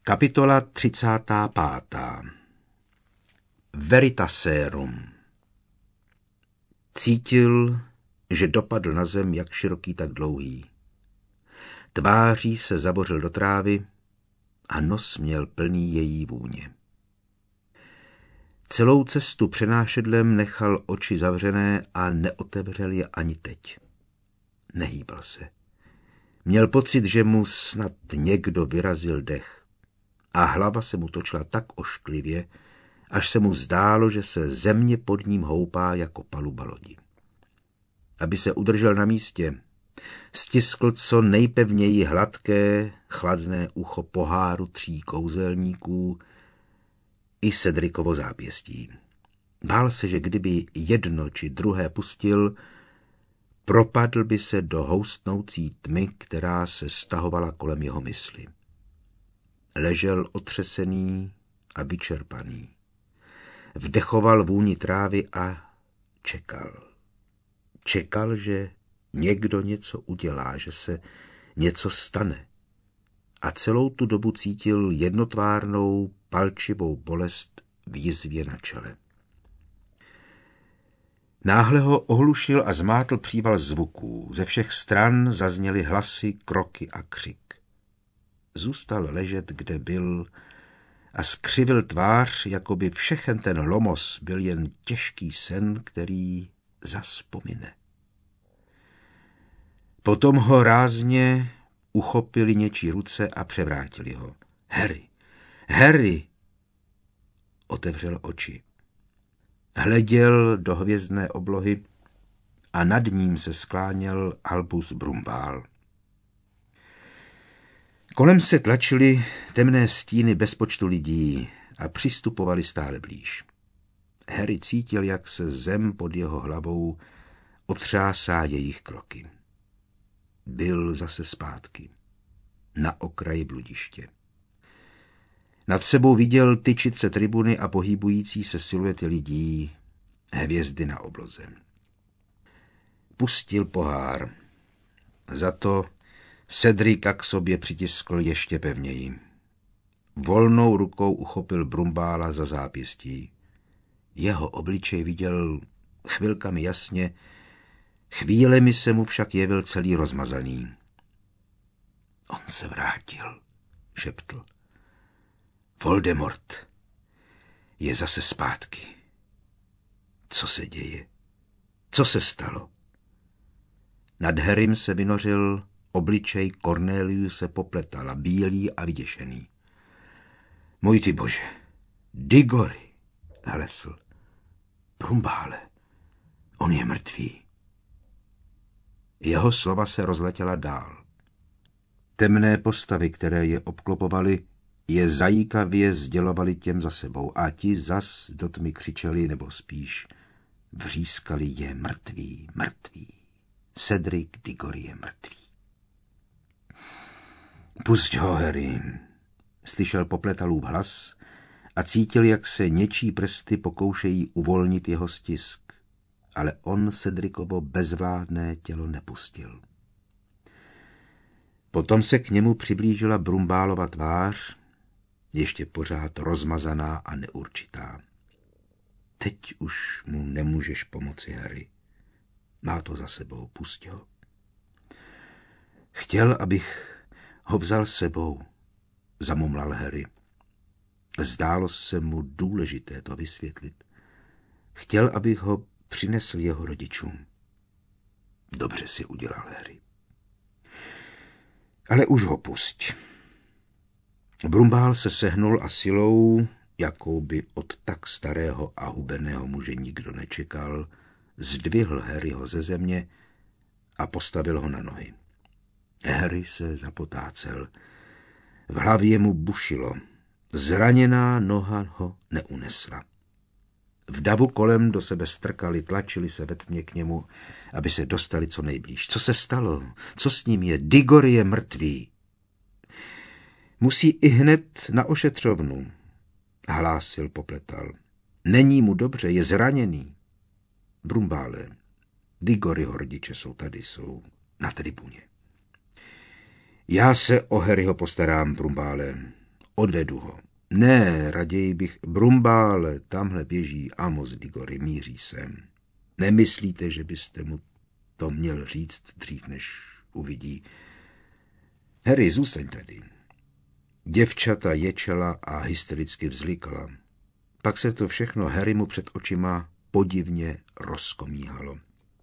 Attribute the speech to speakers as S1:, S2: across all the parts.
S1: Kapitola 35. Veritaserum. Cítil, že dopadl na zem jak široký, tak dlouhý. Tváří se zabořil do trávy a nos měl plný její vůně. Celou cestu přenášedlem nechal oči zavřené a neotevřel je ani teď. Nehýbal se. Měl pocit, že mu snad někdo vyrazil dech a hlava se mu točila tak ošklivě, až se mu zdálo, že se země pod ním houpá jako paluba lodi. Aby se udržel na místě, stiskl co nejpevněji hladké, chladné ucho poháru 3 kouzelníků i Cedricovo zápěstí. Bál se, že kdyby jedno či druhé pustil, propadl by se do houstnoucí tmy, která se stahovala kolem jeho mysli. Ležel otřesený a vyčerpaný. Vdechoval vůni trávy a čekal. Čekal, že někdo něco udělá, že se něco stane. A celou tu dobu cítil jednotvárnou, palčivou bolest v jizvě na čele. Náhle ho ohlušil a zmátl příval zvuků. Ze všech stran zazněly hlasy, kroky a křik. Zůstal ležet, kde byl, a skřivil tvář, jako by všechen ten lomos byl jen těžký sen, který zas pomine. Potom ho rázně uchopili něčí ruce a převrátili ho. Harry! Harry! Otevřel oči. Hleděl do hvězdné oblohy a nad ním se skláněl Albus Brumbál. Kolem se tlačily temné stíny bez počtu lidí a přistupovali stále blíž. Harry cítil, jak se zem pod jeho hlavou otřásá jejich kroky. Byl zase zpátky, na okraji bludiště. Nad sebou viděl tyčit se tribuny a pohybující se siluety lidí, hvězdy na obloze. Pustil pohár. Za to Cedrika k sobě přitiskl ještě pevněji. Volnou rukou uchopil Brumbála za zápěstí. Jeho obličej viděl chvilkami jasně, chvílemi se mu však jevil celý rozmazaný. On se vrátil, šeptl. Voldemort je zase zpátky. Co se děje? Co se stalo? Nad Harrym se vynořil obličej Corneliuse Popletala, bílý a vyděšený. Můj ty bože, Digory, hlesl. Brumbále, on je mrtvý. Jeho slova se rozletěla dál. Temné postavy, které je obklopovaly, je zajíkavě sdělovali těm za sebou a ti zas do tmy křičeli, nebo spíš vřískali, je mrtvý, mrtvý. Cedric Diggory je mrtvý. Pusť ho, Harry, slyšel Popletalův hlas a cítil, jak se něčí prsty pokoušejí uvolnit jeho stisk, ale on Cedricovo bezvládné tělo nepustil. Potom se k němu přiblížila Brumbálova tvář, ještě pořád rozmazaná a neurčitá. Teď už mu nemůžeš pomoci, Harry. Má to za sebou, pusť ho. Chtěl, abych ho vzal sebou, zamumlal Harry. Zdálo se mu důležité to vysvětlit. Chtěl, abych ho přinesl jeho rodičům. Dobře si udělal, Harry. Ale už ho pusť. Brumbál se sehnul a silou, jakou by od tak starého a hubeného muže nikdo nečekal, zdvihl Harryho ze země a postavil ho na nohy. Harry se zapotácel. V hlavě mu bušilo. Zraněná noha ho neunesla. V davu kolem do sebe strkali, tlačili se ve tmě k němu, aby se dostali co nejblíž. Co se stalo? Co s ním je? Diggory je mrtvý. Musí ihned na ošetřovnu, hlásil Popletal. Není mu dobře, je zraněný. Brumbále, Diggoryho rodiče jsou tady, jsou na tribuně. Já se o Harryho postarám, Brumbále. Odvedu ho. Ne, raději bych... Brumbále, tamhle běží Amos Diggory, míří sem. Nemyslíte, že byste mu to měl říct dřív, než uvidí? Harry, zůstaň tady. Děvčata ječela a hystericky vzlikala. Pak se to všechno Harrymu před očima podivně rozkomíhalo.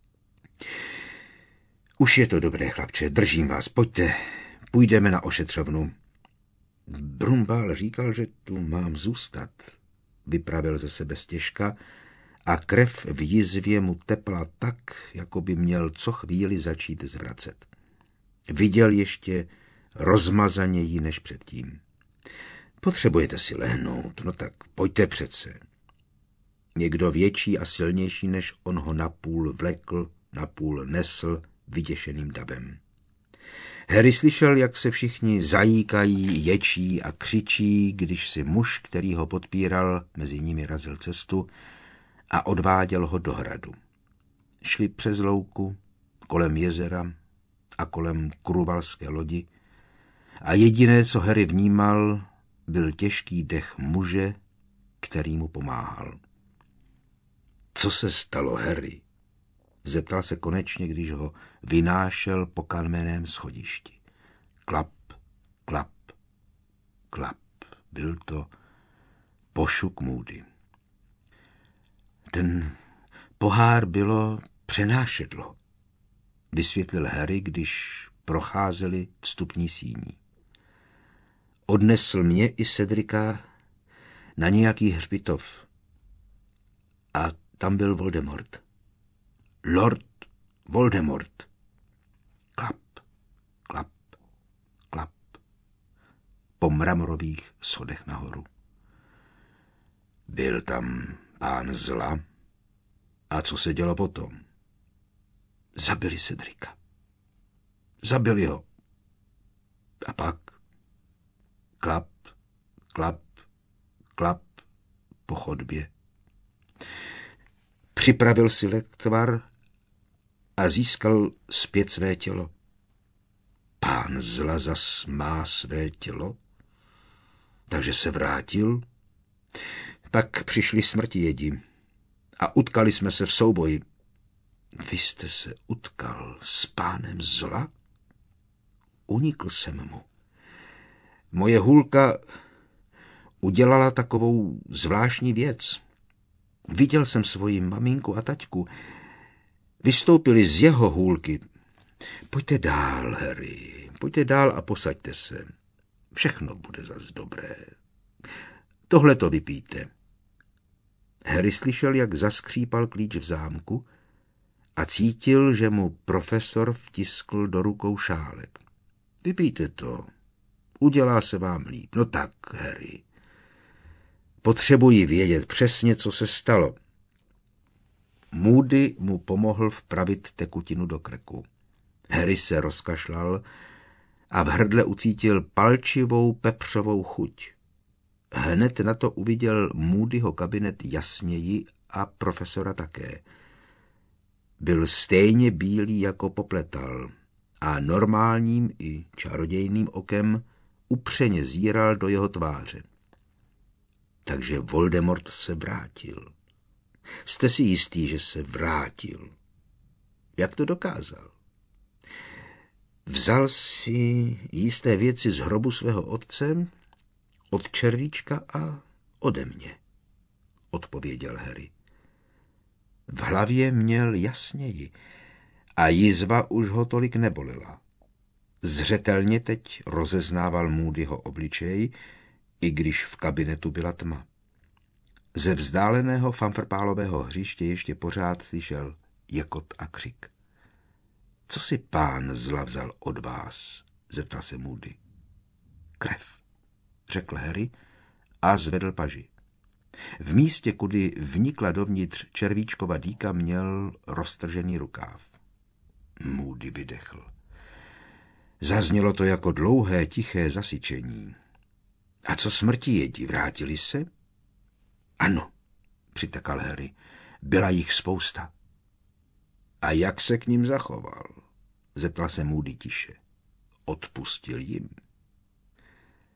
S1: Už je to dobré, chlapče, držím vás, pojďte, půjdeme na ošetřovnu. Brumbál říkal, že tu mám zůstat, vypravil ze sebe stěžka a krev v jizvě mu tepla tak, jako by měl co chvíli začít zvracet. Viděl ještě rozmazaněji než předtím. Potřebujete si lehnout, no tak pojďte přece. Někdo větší a silnější než on ho napůl vlekl, napůl nesl vyděšeným davem. Harry slyšel, jak se všichni zajíkají, ječí a křičí, když si muž, který ho podpíral, mezi nimi razil cestu a odváděl ho do hradu. Šli přes louku, kolem jezera a kolem Kruvalské lodi a jediné, co Harry vnímal, byl těžký dech muže, který mu pomáhal. Co se stalo, Harry? Zeptal se konečně, když ho vynášel po kamenném schodišti. Klap, klap, klap. Byl to pošuk Moody. Ten pohár bylo přenášedlo, vysvětlil Harry, když procházeli vstupní síní. Odnesl mě i Cedrika na nějaký hřbitov. A tam byl Voldemort. Lord Voldemort. Klap, klap, klap. Po mramorových schodech nahoru. Byl tam pán zla. A co se dělo potom? Zabili Cedrika. Zabili ho. A pak klap, klap, klap po chodbě. Připravil si lektvar a získal zpět své tělo. Pán zla zas má své tělo? Takže se vrátil? Pak přišli smrtivědi a utkali jsme se v souboji. Vy jste se utkal s pánem zla? Unikl jsem mu. Moje hůlka udělala takovou zvláštní věc. Viděl jsem svoji maminku a taťku. Vystoupili z jeho hůlky. Pojďte dál, Harry, pojďte dál a posaďte se. Všechno bude zas dobré. Tohle to vypijte. Harry slyšel, jak zaskřípal klíč v zámku a cítil, že mu profesor vtiskl do rukou šálek. Vypijte to. Udělá se vám líp. No tak, Harry. Potřebuji vědět přesně, co se stalo. Moody mu pomohl vpravit tekutinu do krku. Harry se rozkašlal a v hrdle ucítil palčivou pepřovou chuť. Hned na to uviděl Moodyho kabinet jasněji a profesora také. Byl stejně bílý jako popletal a normálním i čarodějným okem upřeně zíral do jeho tváře. Takže Voldemort se vrátil. Jste si jistý, že se vrátil? Jak to dokázal? Vzal si jisté věci z hrobu svého otce, od červíčka a ode mě, odpověděl Harry. V hlavě měl jasněji a jizva už ho tolik nebolila. Zřetelně teď rozeznával Moodyho obličej, i když v kabinetu byla tma. Ze vzdáleného fanfrpálového hřiště ještě pořád slyšel jekot a křik. Co si pán zla vzal od vás? Zeptal se Moody. Krev, řekl Harry a zvedl paži. V místě, kudy vnikla dovnitř červíčkova dýka, měl roztržený rukáv. Moody vydechl. Zaznělo to jako dlouhé, tiché zasyčení. A co smrtivědi, vrátili se? Ano, přitakal Harry, byla jich spousta. A jak se k ním zachoval? Zeptal se Moody tiše. Odpustil jim.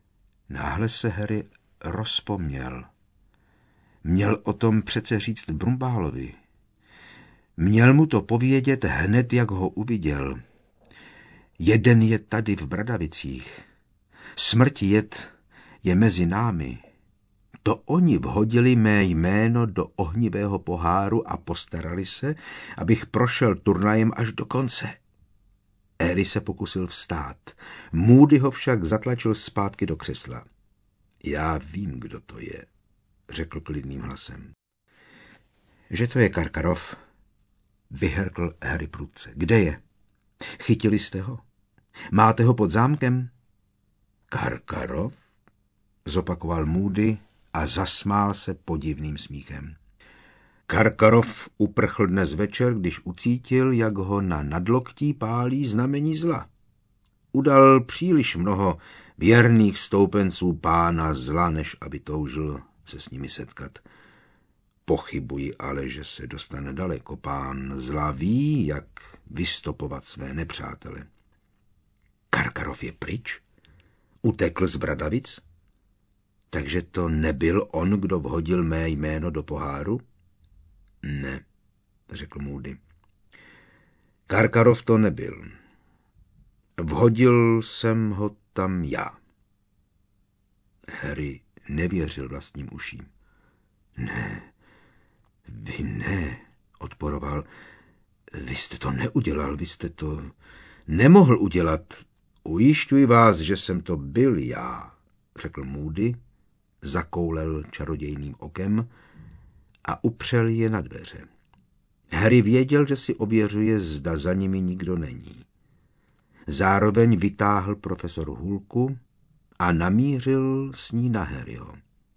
S1: Náhle se Harry rozpomněl. Měl o tom přece říct Brumbálovi. Měl mu to povědět hned, jak ho uviděl. Jeden je tady v Bradavicích. Smrtijet je mezi námi. To oni vhodili mé jméno do ohnivého poháru a postarali se, abych prošel turnajem až do konce. Harry se pokusil vstát. Moody ho však zatlačil zpátky do křesla. Já vím, kdo to je, řekl klidným hlasem. Že to je Karkaroff, vyhrkl Harry prudce. Kde je? Chytili jste ho? Máte ho pod zámkem? Karkaroff? Zopakoval Moody a zasmál se podivným smíchem. Karkaroff uprchl dnes večer, když ucítil, jak ho na nadloktí pálí znamení zla. Udal příliš mnoho věrných stoupenců pána zla, než aby toužil se s nimi setkat. Pochybuji ale, že se dostane daleko. Pán zla ví, jak vystopovat své nepřátele. Karkaroff je pryč? Utekl z Bradavic? Takže to nebyl on, kdo vhodil mé jméno do poháru? Ne, řekl Moody. Karkaroff to nebyl. Vhodil jsem ho tam já. Harry nevěřil vlastním uším. Ne, vy ne, odporoval. Vy jste to neudělal, vy jste to nemohl udělat. Ujišťuji vás, že jsem to byl já, řekl Moody, zakoulel čarodějným okem a upřel je na dveře. Harry věděl, že si ověřuje, zda za nimi nikdo není. Zároveň vytáhl profesor hůlku a namířil s ní na Harryho.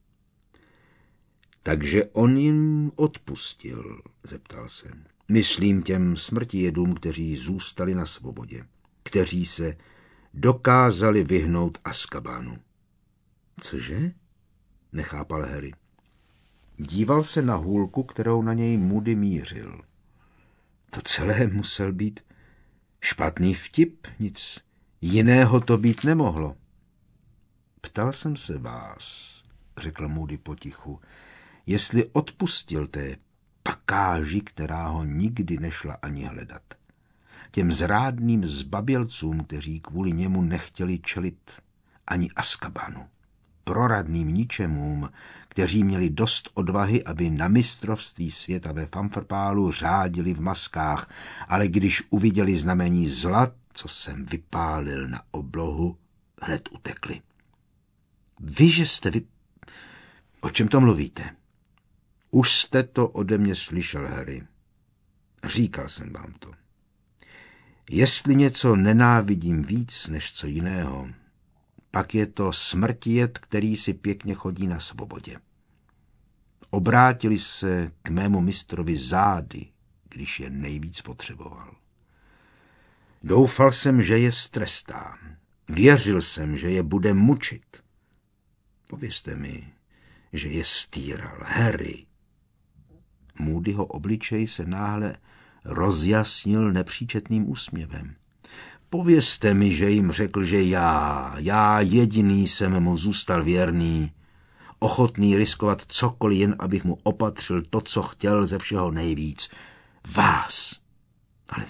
S1: Takže on jim odpustil, zeptal se. Myslím těm smrtijedům, kteří zůstali na svobodě, kteří se dokázali vyhnout Azkabánu. Cože? Nechápal Harry. Díval se na hůlku, kterou na něj Moody mířil. To celé musel být špatný vtip, nic jiného to být nemohlo. Ptal jsem se vás, řekl Moody potichu, jestli odpustil té pakáži, která ho nikdy nešla ani hledat. Těm zrádným zbabělcům, kteří kvůli němu nechtěli čelit ani Azkabanu. Proradným ničemům, kteří měli dost odvahy, aby na mistrovství světa ve Famfrpálu řádili v maskách, ale když uviděli znamení zla, co jsem vypálil na oblohu, hned utekli. Vy, že jste O čem to mluvíte? Už jste to ode mě slyšel, Harry. Říkal jsem vám to. Jestli něco nenávidím víc než co jiného, pak je to smrtijet, který si pěkně chodí na svobodě. Obrátili se k mému mistrovi zády, když je nejvíc potřeboval. Doufal jsem, že je strestá. Věřil jsem, že je bude mučit. Povězte mi, že je stýral. Harry. Moodyho obličej se náhle rozjasnil nepříčetným úsměvem. Povězte mi, že jim řekl, že já jediný jsem mu zůstal věrný, ochotný riskovat cokoliv, jen abych mu opatřil to, co chtěl ze všeho nejvíc. Vás. Ale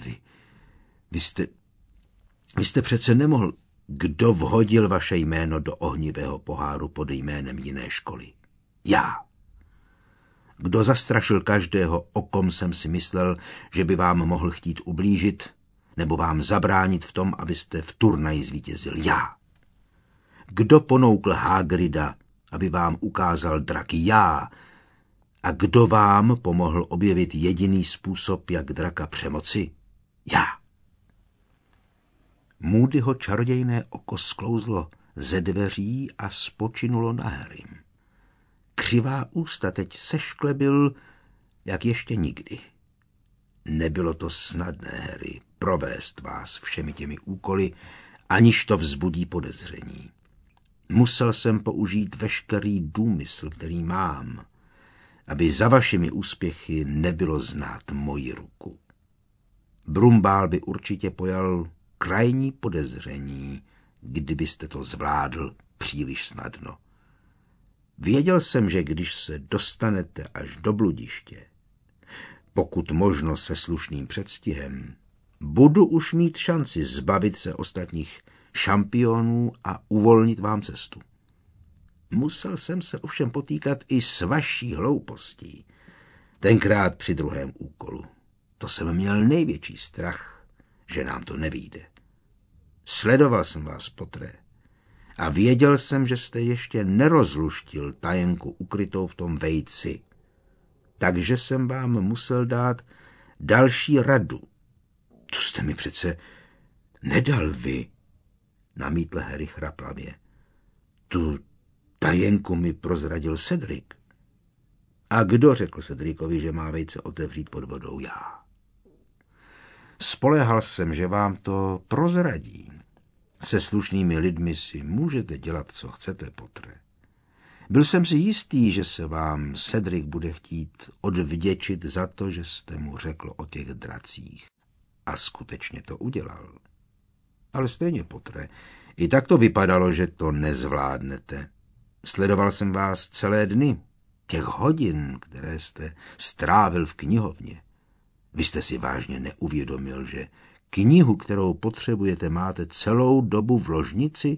S1: vy jste přece nemohl. Kdo vhodil vaše jméno do ohnivého poháru pod jménem jiné školy? Já. Kdo zastrašil každého, o kom jsem si myslel, že by vám mohl chtít ublížit, nebo vám zabránit v tom, abyste v turnaji zvítězil? Já. Kdo ponoukl Hagrida, aby vám ukázal draky? Já. A kdo vám pomohl objevit jediný způsob, jak draka přemoci? Já. Moodyho čarodějné oko sklouzlo ze dveří a spočinulo na Harrym. Křivá ústa teď sešklebil, jak ještě nikdy. Nebylo to snadné, Harry, provést vás všemi těmi úkoly, aniž to vzbudí podezření. Musel jsem použít veškerý důmysl, který mám, aby za vašimi úspěchy nebylo znát moji ruku. Brumbál by určitě pojal krajní podezření, kdybyste to zvládl příliš snadno. Věděl jsem, že když se dostanete až do bludiště, pokud možno se slušným předstihem, budu už mít šanci zbavit se ostatních šampionů a uvolnit vám cestu. Musel jsem se ovšem potýkat i s vaší hloupostí. Tenkrát při druhém úkolu. To jsem měl největší strach, že nám to nevyjde. Sledoval jsem vás, Potre, a věděl jsem, že jste ještě nerozluštil tajenku ukrytou v tom vejci. Takže jsem vám musel dát další radu. To jste mi přece nedal vy, namítl Harry chraplavě. Tu tajenku mi prozradil Cedric. A kdo řekl Cedricovi, že má vejce otevřít pod vodou? Já. Spoléhal jsem, že vám to prozradí. Se slušnými lidmi si můžete dělat, co chcete, Potre. Byl jsem si jistý, že se vám Cedric bude chtít odvděčit za to, že jste mu řekl o těch dracích. A skutečně to udělal. Ale stejně, Potre, i tak to vypadalo, že to nezvládnete. Sledoval jsem vás celé dny, těch hodin, které jste strávil v knihovně. Vy jste si vážně neuvědomil, že knihu, kterou potřebujete, máte celou dobu v ložnici?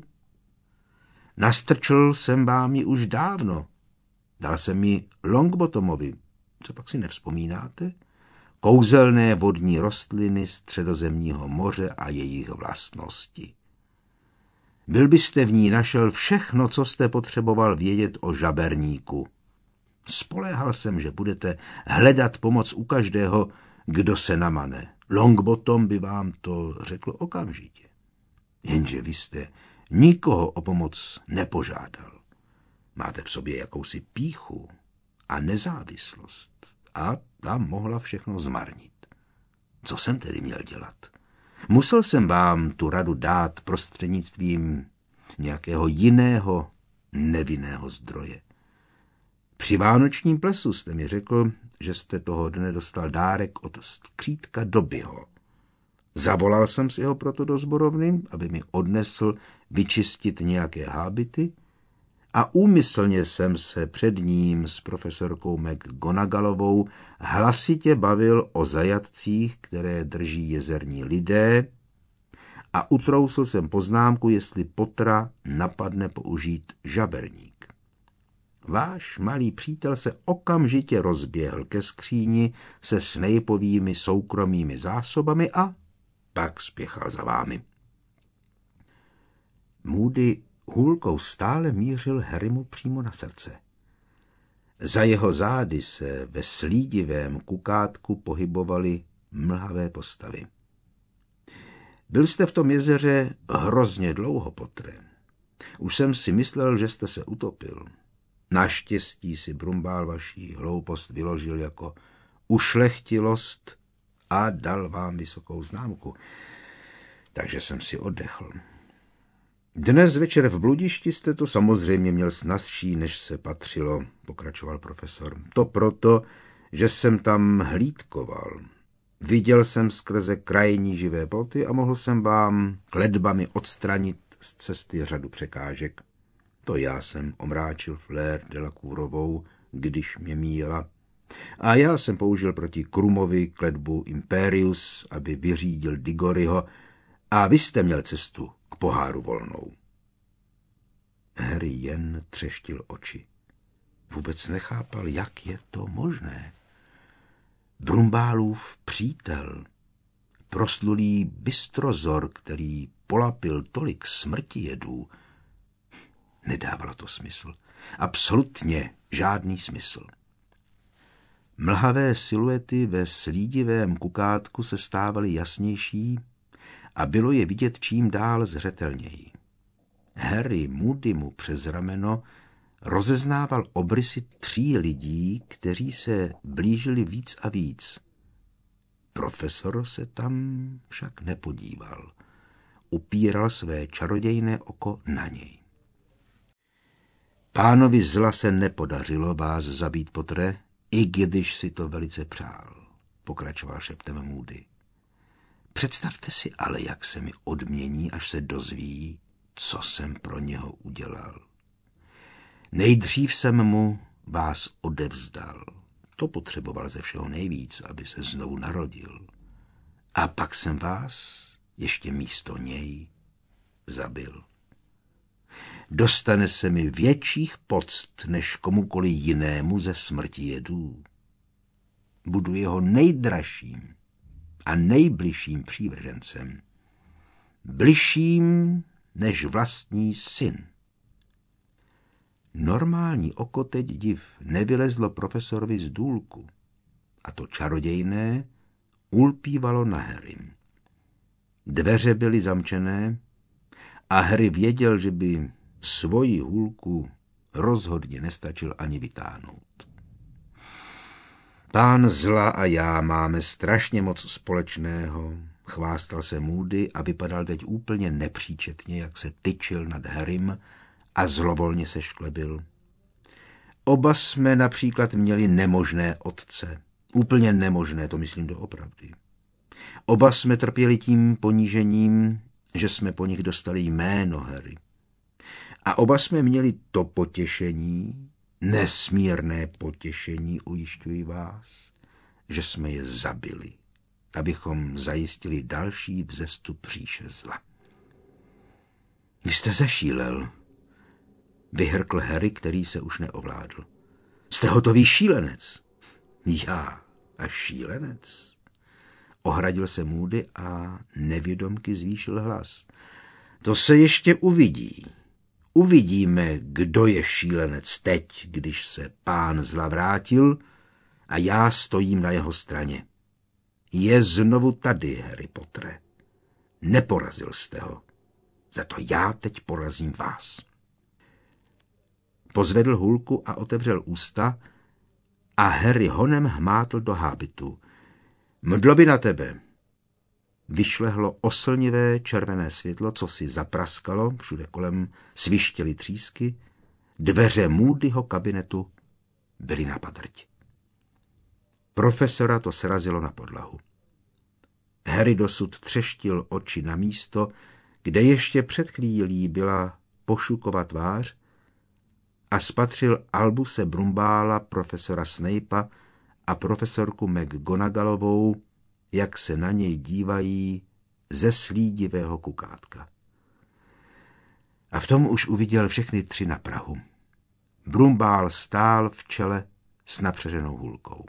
S1: Nastrčil jsem vám ji už dávno. Dal jsem ji Longbottomovi. Co pak si nevzpomínáte? Kouzelné vodní rostliny Středozemního moře a jejich vlastnosti. Byl byste v ní našel všechno, co jste potřeboval vědět o žaberníku. Spoléhal jsem, že budete hledat pomoc u každého, kdo se namane. Longbottom by vám to řekl okamžitě. Jenže vy jste nikoho o pomoc nepožádal. Máte v sobě jakousi pýchu a nezávislost a ta mohla všechno zmarnit. Co jsem tedy měl dělat? Musel jsem vám tu radu dát prostřednictvím nějakého jiného nevinného zdroje. Při vánočním plesu jste mi řekl, že jste toho dne dostal dárek od skřítka Dobbyho. Zavolal jsem si ho proto do sborovny, aby mi odnesl vyčistit nějaké hábity a úmyslně jsem se před ním s profesorkou McGonagallovou hlasitě bavil o zajatcích, které drží jezerní lidé, a utrousl jsem poznámku, jestli Pottera napadne použít žaberník. Váš malý přítel se okamžitě rozběhl ke skříni se Snapeovými soukromými zásobami a pak spěchal za vámi. Moody hůlkou stále mířil Harrymu přímo na srdce. Za jeho zády se ve slídivém kukátku pohybovaly mlhavé postavy. Byl jste v tom jezeře hrozně dlouho, Pottere. Už jsem si myslel, že jste se utopil. Naštěstí si Brumbál vaší hloupost vyložil jako ušlechtilost a dal vám vysokou známku. Takže jsem si oddechl. Dnes večer v bludišti jste to samozřejmě měl snazší, než se patřilo, pokračoval profesor. To proto, že jsem tam hlídkoval. Viděl jsem skrze krajní živé ploty a mohl jsem vám kletbami odstranit z cesty řadu překážek. To já jsem omráčil Fleur Delacourovou, když mě míjela. A já jsem použil proti Krumovi kletbu Imperius, aby vyřídil Digoryho, a vy jste měl cestu k poháru volnou. Harry jen třeštil oči. Vůbec nechápal, jak je to možné. Brumbálův přítel, proslulý bystrozor, který polapil tolik smrtijedů, nedávalo to smysl. Absolutně žádný smysl. Mlhavé siluety ve slídivém kukátku se stávaly jasnější a bylo je vidět čím dál zřetelněji. Harry Moody mu přes rameno rozeznával obrysy 3 lidí, kteří se blížili víc a víc. Profesor se tam však nepodíval. Upíral své čarodějné oko na něj. Pánovi zla se nepodařilo vás zabít, Pottere, i když si to velice přál, pokračoval šeptem Moody. Představte si ale, jak se mi odmění, až se dozví, co jsem pro něho udělal. Nejdřív jsem mu vás odevzdal. To potřeboval ze všeho nejvíc, aby se znovu narodil. A pak jsem vás ještě místo něj zabil. Dostane se mi větších poct než komukoliv jinému ze smrti jedů. Budu jeho nejdražším a nejbližším přívržencem. Bližším než vlastní syn. Normální oko teď div nevylezlo profesorovi z důlku a to čarodějné ulpívalo na Harrym. Dveře byly zamčené a Harry věděl, že by svoji hůlku rozhodně nestačil ani vytáhnout. Pán zla a já máme strašně moc společného, chvástal se Moody a vypadal teď úplně nepříčetně, jak se tyčil nad Harrym a zlovolně se šklebil. Oba jsme například měli nemožné otce. Úplně nemožné, to myslím doopravdy. Oba jsme trpěli tím ponížením, že jsme po nich dostali jméno Harry. A oba jsme měli to potěšení, nesmírné potěšení, ujišťuji vás, že jsme je zabili, abychom zajistili další vzestup říše zla. Vy jste zešílel, vyhrkl Harry, který se už neovládl. Jste hotový šílenec. Já a šílenec. Ohradil se Moody a nevědomky zvýšil hlas. To se ještě uvidí. Uvidíme, kdo je šílenec teď, když se pán zla vrátil a já stojím na jeho straně. Je znovu tady, Harry Pottere. Neporazil jste ho. Za to já teď porazím vás. Pozvedl hůlku a otevřel ústa a Harry honem hmátl do hábitu. Mdloby na tebe. Vyšlehlo oslnivé červené světlo, co si zapraskalo, všude kolem svištěly třísky, dveře Moodyho kabinetu byly na padrť. Profesora to srazilo na podlahu. Harry dosud třeštil oči na místo, kde ještě před chvílí byla Pošukova tvář, a spatřil Albuse Brumbála, profesora Snape'a a profesorku McGonagallovou, jak se na něj dívají ze slídivého kukátka. A v tom už uviděl všechny tři na prahu. Brumbál stál v čele s napřeženou hůlkou.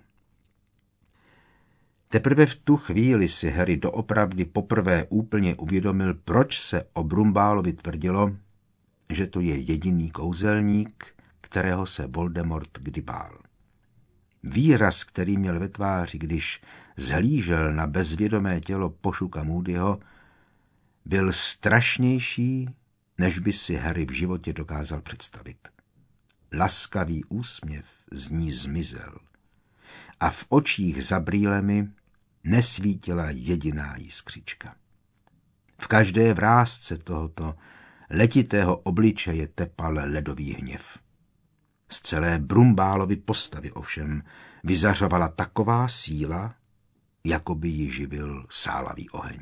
S1: Teprve v tu chvíli si Harry doopravdy poprvé úplně uvědomil, proč se o Brumbálovi tvrdilo, že to je jediný kouzelník, kterého se Voldemort kdy bál. Výraz, který měl ve tváři, když zhlížel na bezvědomé tělo Pošuka Moodyho, byl strašnější, než by si Harry v životě dokázal představit. Laskavý úsměv z ní zmizel a v očích za brýlemi nesvítila jediná jiskřička. V každé vrásce tohoto letitého obličeje tepal ledový hněv. Z celé Brumbálovy postavy ovšem vyzařovala taková síla, jako by ji živil sálavý oheň.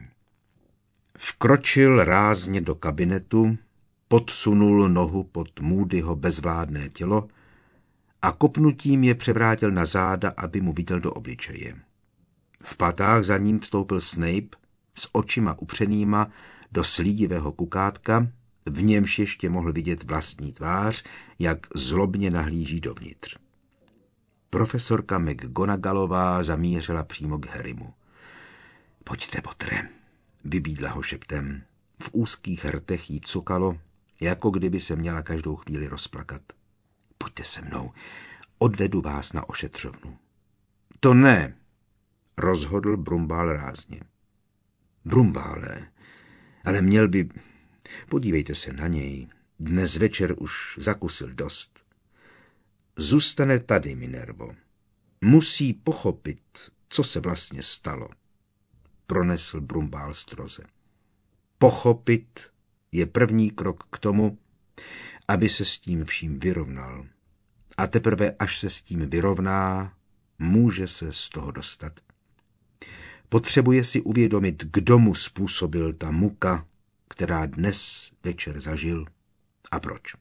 S1: Vkročil rázně do kabinetu, podsunul nohu pod Moodyho bezvládné tělo a kopnutím je převrátil na záda, aby mu viděl do obličeje. V patách za ním vstoupil Snape s očima upřenýma do slídivého kukátka, v němž ještě mohl vidět vlastní tvář, jak zlobně nahlíží dovnitř. Profesorka McGonagallová zamířila přímo k Harrymu. Pojďte, Pottere, vybídla ho šeptem. V úzkých rtech jí cukalo, jako kdyby se měla každou chvíli rozplakat. Pojďte se mnou, odvedu vás na ošetřovnu. To ne, rozhodl Brumbál rázně. Brumbále, ale měl by... Podívejte se na něj. Dnes večer už zakusil dost. Zůstane tady, Minervo. Musí pochopit, co se vlastně stalo, pronesl Brumbál stroze. Pochopit je první krok k tomu, aby se s tím vším vyrovnal. A teprve, až se s tím vyrovná, může se z toho dostat. Potřebuje si uvědomit, kdo mu způsobil ta muka, která dnes večer zažil a proč.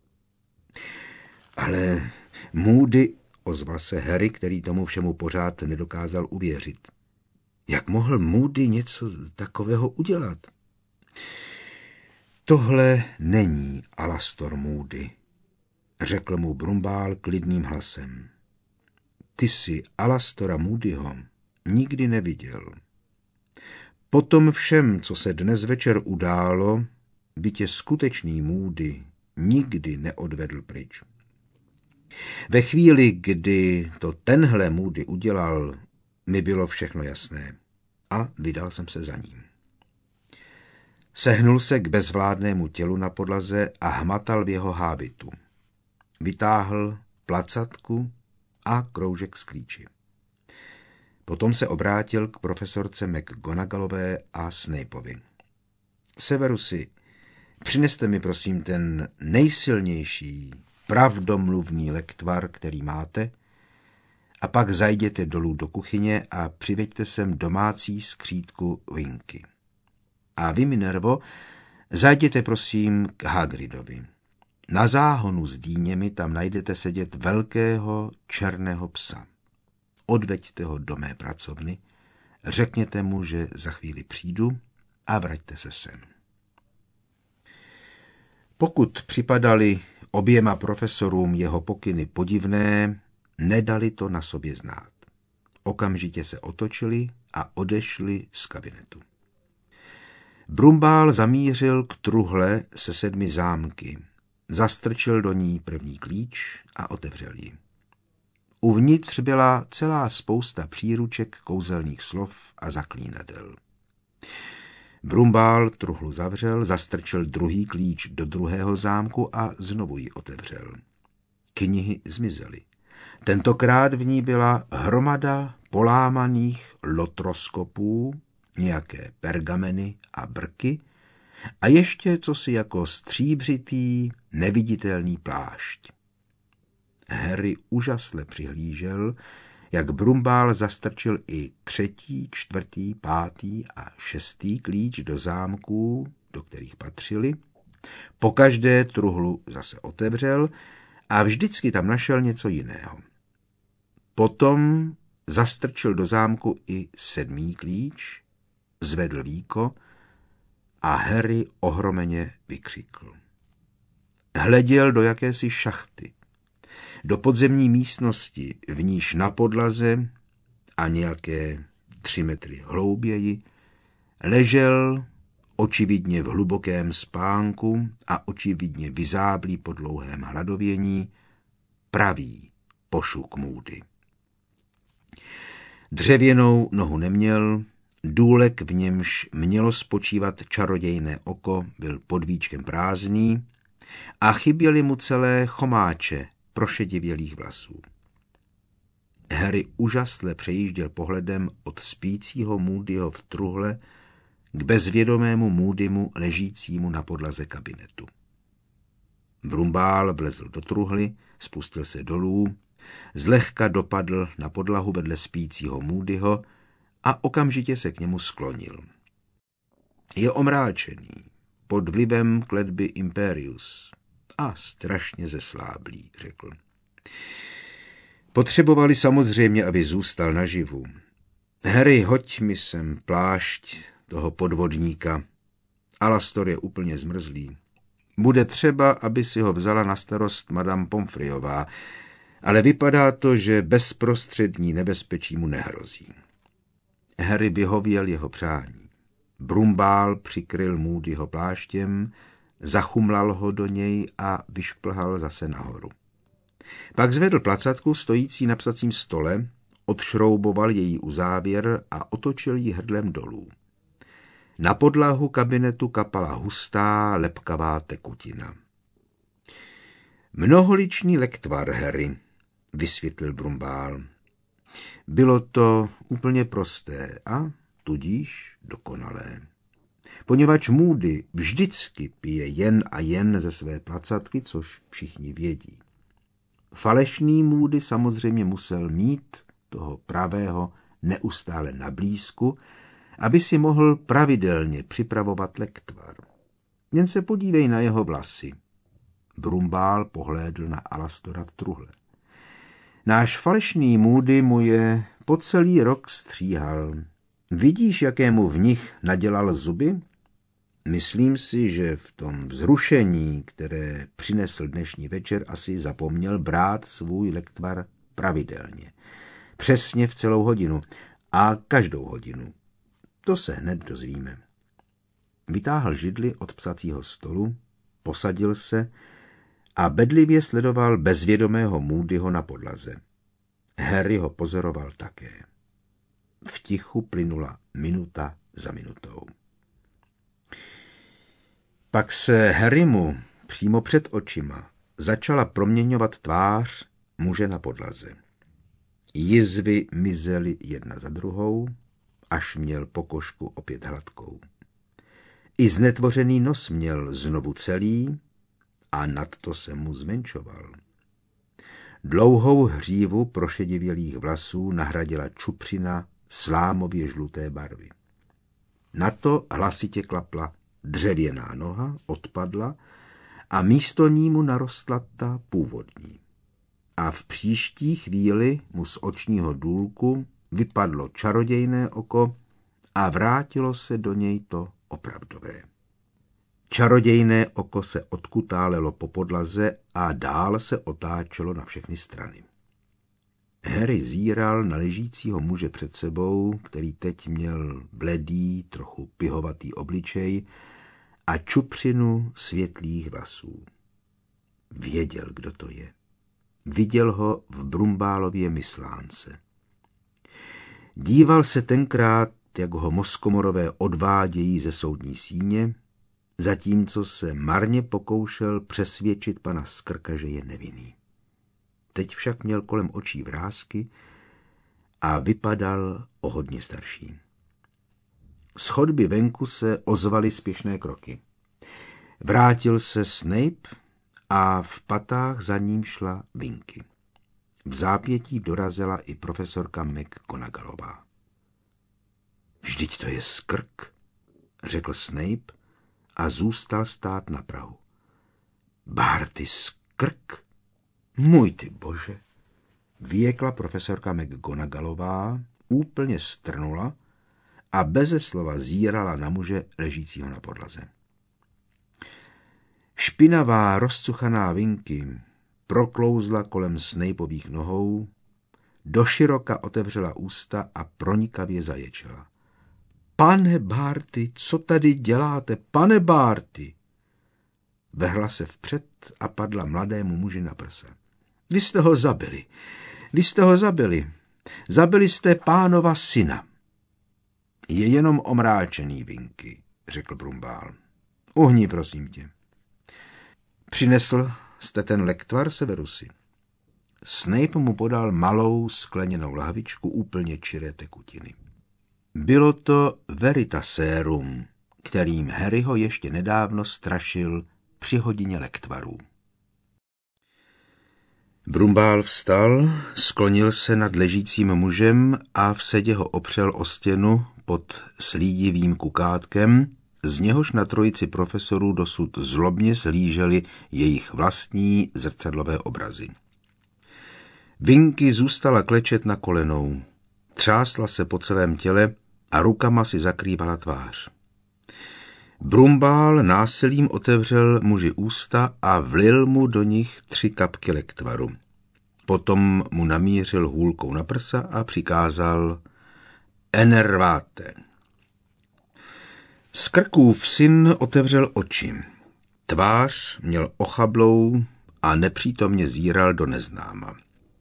S1: Ale Moody, ozval se Harry, který tomu všemu pořád nedokázal uvěřit. Jak mohl Moody něco takového udělat? Tohle není Alastor Moody, řekl mu Brumbál klidným hlasem. Ty jsi Alastora Moodyho nikdy neviděl. Po tom všem, co se dnes večer událo, by tě skutečný Moody nikdy neodvedl pryč. Ve chvíli, kdy to tenhle Moody udělal, mi bylo všechno jasné a vydal jsem se za ním. Sehnul se k bezvládnému tělu na podlaze a hmatal v jeho hábitu. Vytáhl placatku a kroužek z klíči. Potom se obrátil k profesorce McGonagallové a Snapeovi. Severusi, přineste mi prosím ten nejsilnější, pravdomluvný lektvar, který máte, a pak zajděte dolů do kuchyně a přiveďte sem domácí skřítku Winky. A vy, Minervo, zajděte prosím k Hagridovi. Na záhonu s dýněmi tam najdete sedět velkého černého psa. Odveďte ho do mé pracovny, řekněte mu, že za chvíli přijdu a vraťte se sem. Pokud připadaly oběma profesorům jeho pokyny podivné, nedali to na sobě znát. Okamžitě se otočili a odešli z kabinetu. Brumbál zamířil k truhle se 7 zámky, zastrčil do ní první klíč a otevřel ji. Uvnitř byla celá spousta příruček, kouzelných slov a zaklínadel. Brumbál truhlu zavřel, zastrčil druhý klíč do druhého zámku a znovu ji otevřel. Knihy zmizely. Tentokrát v ní byla hromada polámaných lotroskopů, nějaké pergameny a brky a ještě cosi jako stříbřitý, neviditelný plášť. Harry úžasle přihlížel, jak Brumbál zastrčil i 3., 4., 5. a 6. klíč do zámků, do kterých patřili. Pokaždé truhlu zase otevřel a vždycky tam našel něco jiného. Potom zastrčil do zámku i 7. klíč, zvedl víko a Harry ohromeně vykřikl. Hleděl do jakési šachty, do podzemní místnosti, v níž na podlaze a nějaké 3 metry hlouběji ležel, očividně v hlubokém spánku a očividně vyzáblý po dlouhém hladovění, pravý Pošuk Moody. Dřevěnou nohu neměl, důlek, v němž mělo spočívat čarodějné oko, byl pod víčkem prázdný a chyběly mu celé chomáče prošedivělých vlasů. Harry úžasle přejížděl pohledem od spícího Moodyho v truhle k bezvědomému Moodymu ležícímu na podlaze kabinetu. Brumbál vlezl do truhly, spustil se dolů, zlehka dopadl na podlahu vedle spícího Moodyho a okamžitě se k němu sklonil. Je omráčený, pod vlivem kletby Imperius a strašně zesláblý, řekl. Potřebovali samozřejmě, aby zůstal naživu. Harry, hoď mi sem plášť toho podvodníka. Alastor je úplně zmrzlý. Bude třeba, aby si ho vzala na starost madame Pomfreyová, ale vypadá to, že bezprostřední nebezpečí mu nehrozí. Harry vyhověl jeho přání. Brumbál přikryl Moodyho pláštěm, zachumlal ho do něj a vyšplhal zase nahoru. Pak zvedl placatku stojící na psacím stole, odšrouboval její uzávěr a otočil ji hrdlem dolů. Na podlahu kabinetu kapala hustá, lepkavá tekutina. Mnoholičný lektvar, Harry, vysvětlil Brumbál. Bylo to úplně prosté a tudíž dokonalé. Poněvadž Moody vždycky pije jen a jen ze své placatky, což všichni vědí. Falešný Moody samozřejmě musel mít toho pravého neustále na blízku, aby si mohl pravidelně připravovat lektvar. Jen se podívej na jeho vlasy. Brumbál pohlédl na Alastora v truhle. Náš falešný Moody mu je po celý rok stříhal. Vidíš, jakému v nich nadělal zuby? Myslím si, že v tom vzrušení, které přinesl dnešní večer, asi zapomněl brát svůj lektvar pravidelně. Přesně v celou hodinu a každou hodinu. To se hned dozvíme. Vytáhl židli od psacího stolu, posadil se a bedlivě sledoval bezvědomého Moodyho na podlaze. Harry ho pozoroval také. V tichu plynula minuta za minutou. Pak se Harrymu přímo před očima začala proměňovat tvář muže na podlaze. Jizvy mizely jedna za druhou, až měl pokožku opět hladkou. I znetvořený nos měl znovu celý a nadto se mu zmenšoval. Dlouhou hřívu prošedivělých vlasů nahradila čupřina slámově žluté barvy. Na to hlasitě klapla dřevěná noha, odpadla a místo ní mu narostla ta původní. A v příští chvíli mu z očního důlku vypadlo čarodějné oko a vrátilo se do něj to opravdové. Čarodějné oko se odkutálelo po podlaze a dál se otáčelo na všechny strany. Harry zíral na ležícího muže před sebou, který teď měl bledý, trochu pihovatý obličej a čupřinu světlých vlasů. Věděl, kdo to je. Viděl ho v Brumbálově myslánce. Díval se tenkrát, jak ho Moskomorové odvádějí ze soudní síně, zatímco se marně pokoušel přesvědčit pana Skrka, že je nevinný. Teď však měl kolem očí vrásky a vypadal o hodně starší. Z chodby venku se ozvaly spěšné kroky. Vrátil se Snape a v patách za ním šla Winky. V zápětí dorazila i profesorka McGonagallová. Vždyť to je Skrk, řekl Snape a zůstal stát na prahu. Barty Skrk? Můj ty bože, vyjekla profesorka McGonagallová, úplně strnula a beze slova zírala na muže ležícího na podlaze. Špinavá, rozcuchaná Winky proklouzla kolem Snapeových nohou, doširoka otevřela ústa a pronikavě zaječela. Pane Barty, co tady děláte, pane Barty? Vrhla se vpřed a padla mladému muži na prsa. Vy jste ho zabili. Vy jste ho zabili. Zabili jste pánova syna. Je jenom omráčený, Winky, řekl Brumbál. Uhni, prosím tě. Přinesl jste ten lektvar, Severusy? Snape mu podal malou skleněnou lahvičku úplně čiré tekutiny. Bylo to Veritaserum, kterým Harryho ještě nedávno strašil při hodině lektvarů. Brumbál vstal, sklonil se nad ležícím mužem a v sedě ho opřel o stěnu pod slídivým kukátkem, z něhož na trojici profesorů dosud zlobně slíželi jejich vlastní zrcadlové obrazy. Winky zůstala klečet na kolenou, třásla se po celém těle a rukama si zakrývala tvář. Brumbál násilím otevřel muži ústa a vlil mu do nich 3 kapky lektvaru. Potom mu namířil hůlkou na prsa a přikázal enerváte. Skrkův syn otevřel oči. Tvář měl ochablou a nepřítomně zíral do neznáma.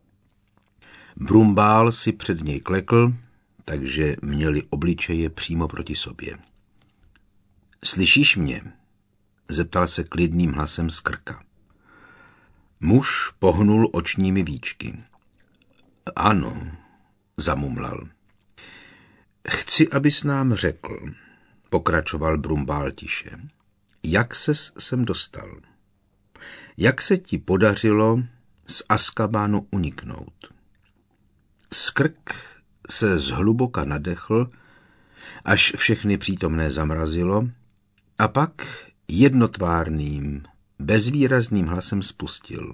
S1: Brumbál si před něj klekl, takže měli obličeje přímo proti sobě. Slyšíš mě? Zeptal se klidným hlasem Skrka. Muž pohnul očními víčky. Ano, zamumlal. Chci, abys nám řekl, pokračoval Brumbál tiše, jak ses sem dostal. Jak se ti podařilo z Azkabánu uniknout? Skrk se zhluboka nadechl, až všechny přítomné zamrazilo, a pak jednotvárným, bezvýrazným hlasem spustil.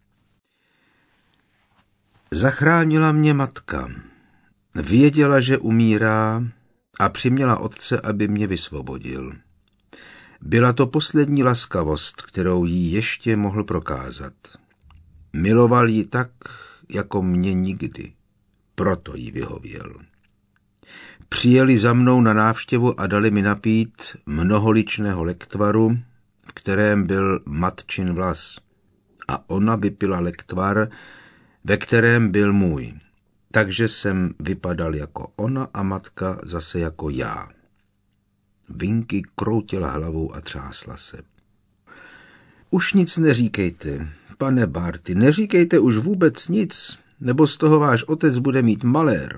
S1: Zachránila mě matka. Věděla, že umírá a přiměla otce, aby mě vysvobodil. Byla to poslední laskavost, kterou jí ještě mohl prokázat. Miloval ji tak, jako mě nikdy. Proto jí vyhověl. Přijeli za mnou na návštěvu a dali mi napít mnoholičného lektvaru, v kterém byl matčin vlas. A ona vypila lektvar, ve kterém byl můj. Takže jsem vypadal jako ona a matka zase jako já. Vinky kroutila hlavou a třásla se. Už nic neříkejte, pane Barty, neříkejte už vůbec nic, nebo z toho váš otec bude mít malér.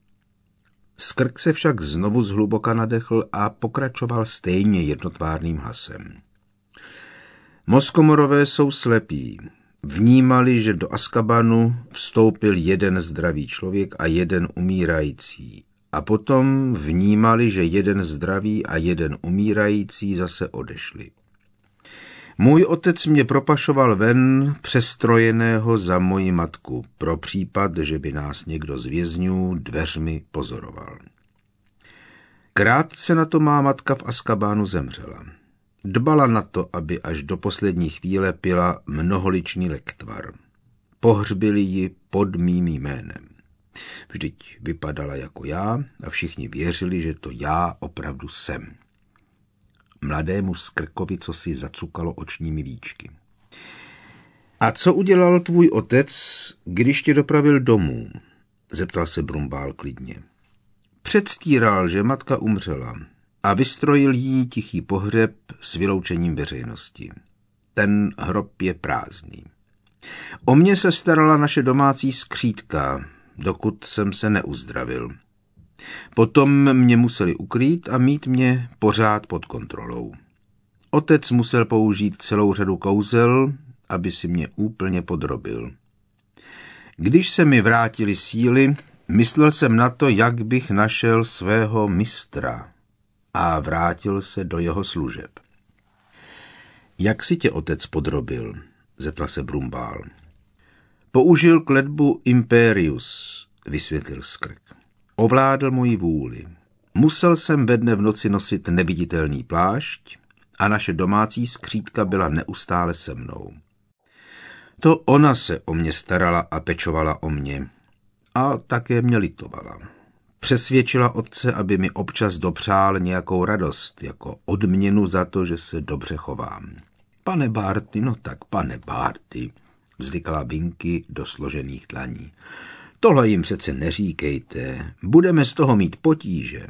S1: Skrk se však znovu zhluboka nadechl a pokračoval stejně jednotvárným hlasem. Moskomorové jsou slepí. Vnímali, že do Azkabanu vstoupil jeden zdravý člověk a jeden umírající. A potom vnímali, že jeden zdravý a jeden umírající zase odešli. Můj otec mě propašoval ven přestrojeného za moji matku, pro případ, že by nás někdo z vězňů dveřmi pozoroval. Krátce na to má matka v Azkabánu zemřela. Dbala na to, aby až do poslední chvíle pila mnoholičný lektvar. Pohřbili ji pod mým jménem. Vždyť vypadala jako já a všichni věřili, že to já opravdu jsem. Mladému Skrkovi cosi zacukalo očními víčky. A co udělal tvůj otec, když tě dopravil domů? Zeptal se Brumbál klidně. Předstíral, že matka umřela a vystrojil jí tichý pohřeb s vyloučením veřejnosti. Ten hrob je prázdný. O mě se starala naše domácí skřítka, dokud jsem se neuzdravil. Potom mě museli ukrýt a mít mě pořád pod kontrolou. Otec musel použít celou řadu kouzel, aby si mě úplně podrobil. Když se mi vrátily síly, myslel jsem na to, jak bych našel svého mistra a vrátil se do jeho služeb. Jak si tě otec podrobil? Zeptal se Brumbál. Použil kletbu Imperius, vysvětlil Skrk. Ovládl moji vůli. Musel jsem ve dne v noci nosit neviditelný plášť a naše domácí skřítka byla neustále se mnou. To ona se o mě starala a pečovala o mě. A také mě litovala. Přesvědčila otce, aby mi občas dopřál nějakou radost, jako odměnu za to, že se dobře chovám. Pane Barty, no tak pane Barty, vzlikala Vinky do složených dlaní. Tohle jim přece neříkejte, budeme z toho mít potíže.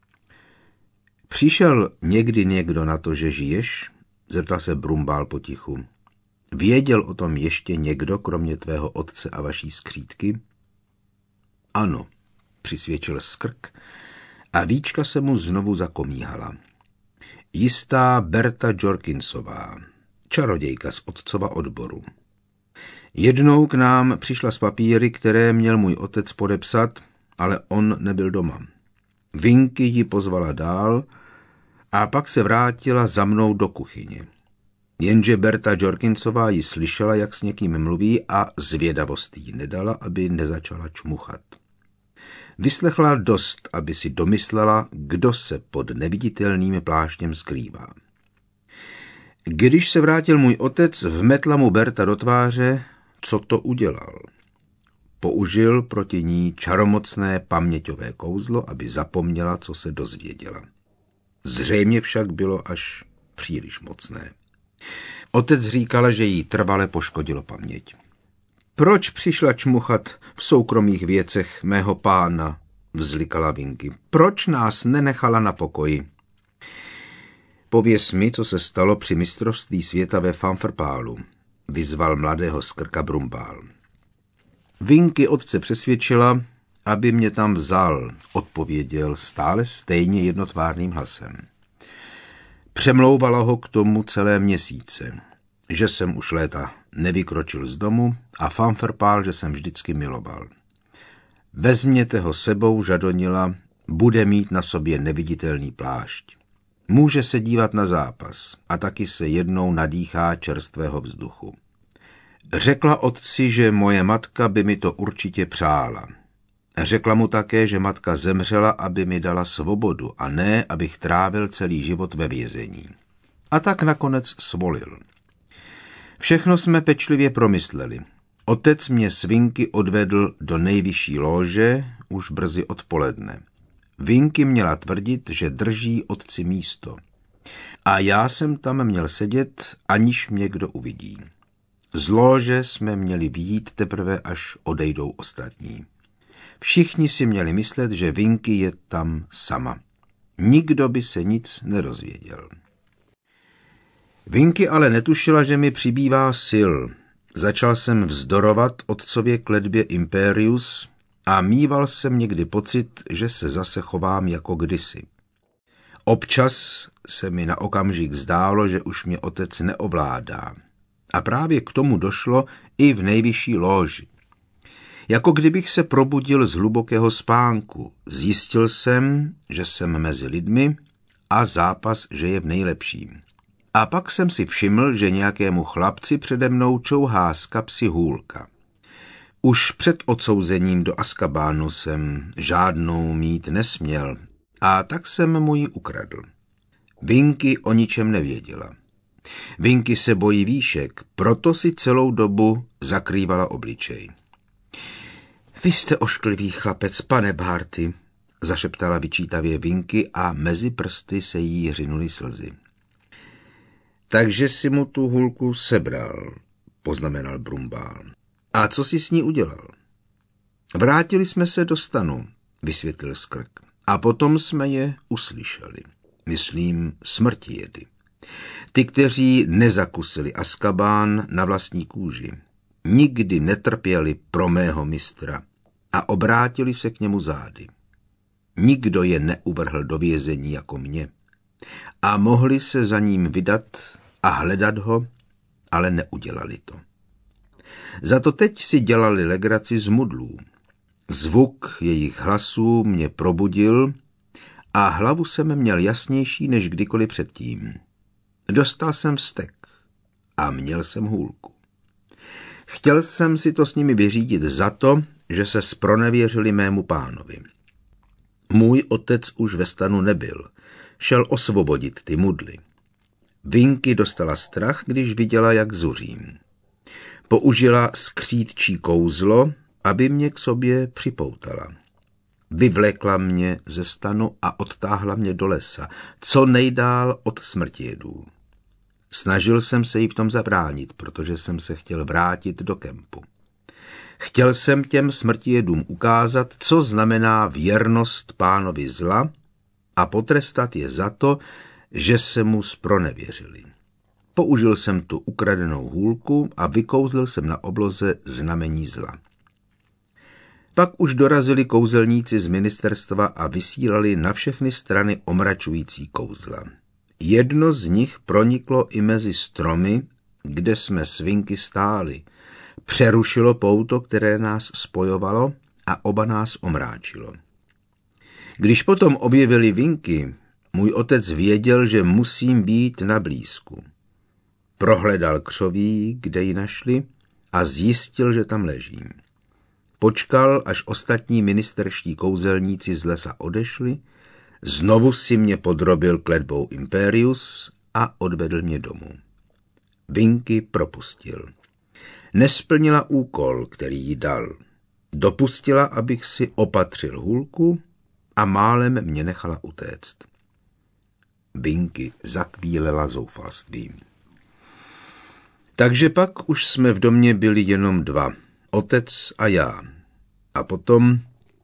S1: Přišel někdy někdo na to, že žiješ? Zeptal se Brumbál potichu. Věděl o tom ještě někdo, kromě tvého otce a vaší skřítky? Ano, přisvědčil Skrk a víčka se mu znovu zakomíhala. Jistá Berta Jorkinsová, čarodějka z otcova odboru. Jednou k nám přišla s papíry, které měl můj otec podepsat, ale on nebyl doma. Vinky ji pozvala dál a pak se vrátila za mnou do kuchyně. Jenže Berta Jorkinsová ji slyšela, jak s někým mluví a zvědavost jí nedala, aby nezačala čmuchat. Vyslechla dost, aby si domyslela, kdo se pod neviditelným pláštěm skrývá. Když se vrátil můj otec, vmetla mu Berta do tváře, co to udělal. Použil proti ní čaromocné paměťové kouzlo, aby zapomněla, co se dozvěděla. Zřejmě však bylo až příliš mocné. Otec říkala, že jí trvale poškodilo paměť. Proč přišla čmuchat v soukromých věcech mého pána, vzlikala Vinky. Proč nás nenechala na pokoji? Pověz mi, co se stalo při mistrovství světa ve Fanfrpálu, vyzval mladého Skrka Brumbál. Vinky otce přesvědčila, aby mě tam vzal, odpověděl stále stejně jednotvárným hlasem. Přemlouvala ho k tomu celé měsíce, že jsem už léta nevykročil z domu a Fanfrpál, že jsem vždycky miloval. Vezměte ho sebou, žadonila, bude mít na sobě neviditelný plášť. Může se dívat na zápas a taky se jednou nadýchá čerstvého vzduchu. Řekla otci, že moje matka by mi to určitě přála. Řekla mu také, že matka zemřela, aby mi dala svobodu a ne, abych trávil celý život ve vězení. A tak nakonec svolil. Všechno jsme pečlivě promysleli. Otec mě s Vinky odvedl do nejvyšší lóže už brzy odpoledne. Vinky měla tvrdit, že drží otci místo. A já jsem tam měl sedět, aniž mě kdo uvidí. Z lóže jsme měli vyjít teprve, až odejdou ostatní. Všichni si měli myslet, že Vinky je tam sama. Nikdo by se nic nedozvěděl. Vinky ale netušila, že mi přibývá sil. Začal jsem vzdorovat otcově kletbě Imperius a mýval jsem někdy pocit, že se zase chovám jako kdysi. Občas se mi na okamžik zdálo, že už mě otec neovládá. A právě k tomu došlo i v nejvyšší lóži. Jako kdybych se probudil z hlubokého spánku. Zjistil jsem, že jsem mezi lidmi a zápas, že je v nejlepším. A pak jsem si všiml, že nějakému chlapci přede mnou čouhá z kapsy hůlka. Už před odsouzením do Azkabánu jsem žádnou mít nesměl, a tak jsem mu ji ukradl. Vinky o ničem nevěděla. Vinky se bojí výšek, proto si celou dobu zakrývala obličej. Vy jste ošklivý chlapec, pane Barty, zašeptala vyčítavě Vinky a mezi prsty se jí řinuly slzy. Takže si mu tu hůlku sebral, poznamenal Brumbál. A co jsi s ní udělal? Vrátili jsme se do stanu, vysvětlil Skrk. A potom jsme je uslyšeli. Myslím, smrtijedy. Ty, kteří nezakusili Azkabán na vlastní kůži, nikdy netrpěli pro mého mistra a obrátili se k němu zády. Nikdo je neuvrhl do vězení jako mě. A mohli se za ním vydat a hledat ho, ale neudělali to. Za to teď si dělali legraci z mudlů. Zvuk jejich hlasů mě probudil a hlavu jsem měl jasnější než kdykoliv předtím. Dostal jsem vztek a měl jsem hůlku. Chtěl jsem si to s nimi vyřídit za to, že se zpronevěřili mému pánovi. Můj otec už ve stanu nebyl. Šel osvobodit ty mudly. Vinky dostala strach, když viděla, jak zuřím. Použila skřítčí kouzlo, aby mě k sobě připoutala. Vyvlekla mě ze stanu a odtáhla mě do lesa, co nejdál od smrtijedů. Snažil jsem se jí v tom zabránit, protože jsem se chtěl vrátit do kempu. Chtěl jsem těm smrtijedům ukázat, co znamená věrnost pánovi zla a potrestat je za to, že se mu zpronevěřili. Použil jsem tu ukradenou hůlku a vykouzlil jsem na obloze znamení zla. Pak už dorazili kouzelníci z ministerstva a vysílali na všechny strany omračující kouzla. Jedno z nich proniklo i mezi stromy, kde jsme s Vinky stáli. Přerušilo pouto, které nás spojovalo, a oba nás omráčilo. Když potom objevili Vinky, můj otec věděl, že musím být na blízku. Prohledal křoví, kde ji našli, a zjistil, že tam ležím. Počkal, až ostatní ministerští kouzelníci z lesa odešli, znovu si mě podrobil kletbou Imperius a odvedl mě domů. Vinky propustil. Nesplnila úkol, který jí dal. Dopustila, abych si opatřil hůlku a málem mě nechala utéct. Vinky zakvílela zoufalstvím. Takže pak už jsme v domě byli jenom dva, otec a já. A potom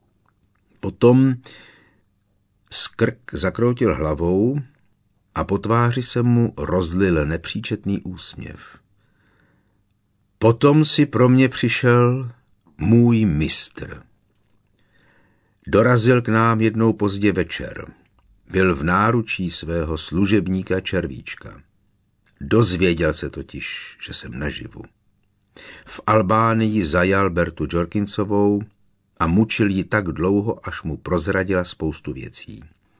S1: Skrk zakroutil hlavou a po tváři se mu rozlil nepříčetný úsměv. Potom si pro mě přišel můj mistr. Dorazil k nám jednou pozdě večer. Byl v náručí svého služebníka Červíčka. Dozvěděl se totiž, že jsem naživu. V Albánii zajal Bertu Jorkinsovou a mučil ji tak dlouho, až mu prozradila spoustu věcí.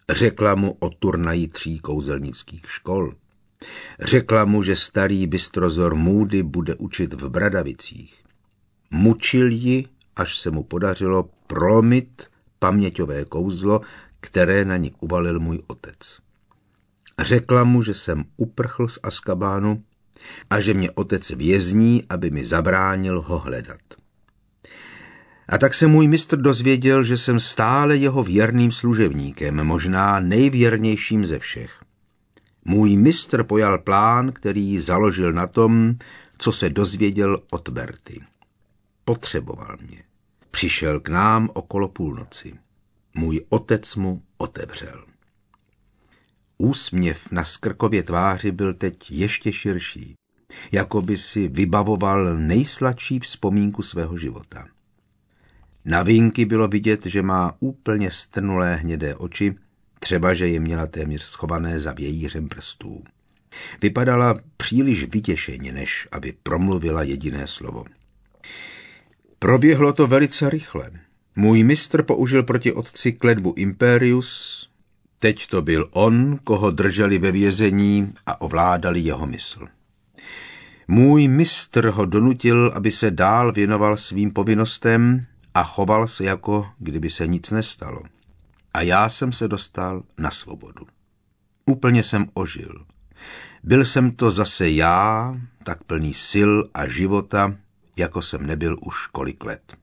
S1: Řekla mu o turnaji 3 kouzelnických škol. Řekla mu, že starý bystrozor Moody bude učit v Bradavicích. Mučil ji, až se mu podařilo prolomit paměťové kouzlo, které na ní uvalil můj otec. Řekla mu, že jsem uprchl z Azkabánu a že mě otec vězní, aby mi zabránil ho hledat. A tak se můj mistr dozvěděl, že jsem stále jeho věrným služebníkem, možná nejvěrnějším ze všech. Můj mistr pojal plán, který založil na tom, co se dozvěděl od Berty. Potřeboval mě. Přišel k nám okolo půlnoci. Můj otec mu otevřel. Úsměv na Skrkově tváři byl teď ještě širší, jako by si vybavoval nejsladší vzpomínku svého života. Na Vinky bylo vidět, že má úplně strnulé hnědé oči, třeba že je měla téměř schované za vějířem prstů. Vypadala příliš vytěšeně, než aby promluvila jediné slovo. Proběhlo to velice rychle. Můj mistr použil proti otci kletbu Imperius. Teď to byl on, koho drželi ve vězení a ovládali jeho mysl. Můj mistr ho donutil, aby se dál věnoval svým povinnostem a choval se, jako kdyby se nic nestalo. A já jsem se dostal na svobodu. Úplně jsem ožil. Byl jsem to zase já, tak plný sil a života, jako jsem nebyl už kolik let.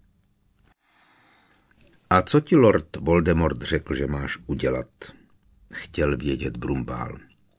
S1: A co ti lord Voldemort řekl, že máš udělat? Chtěl vědět Brumbál.